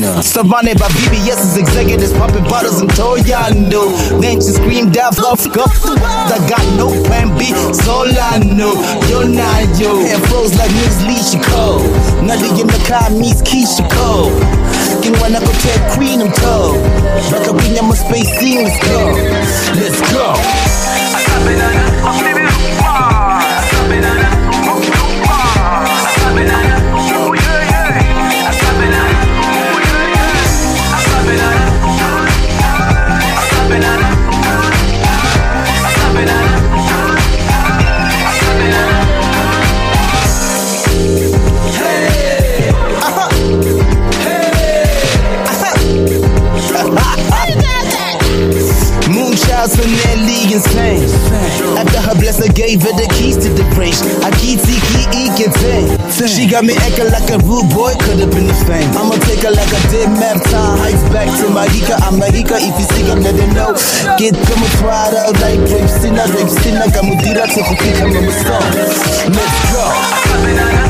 China. Surrounded by BBS's executives, popping bottles and Toyando. Then she screamed out, fuck up the world. I got no plan B, so I know. Yo, nah, yo. Hair froze like Miss Leisha Cole. Nutty in the car meets Keisha Cole. King when I go tell Queen I'm told. Like a wing, I'm a space scene, let's go. Let's go. Moonshots from that league insane. After her blessing gave her the keys to the brain. I keep She got me acting like a rude boy, could've been the fame. I'ma take her like a dead map, time heights back to Mahika. I'm Mahika, if you see her, let her know. Get come twada like rape sinner, kamudira to kufika mama song. Let's go.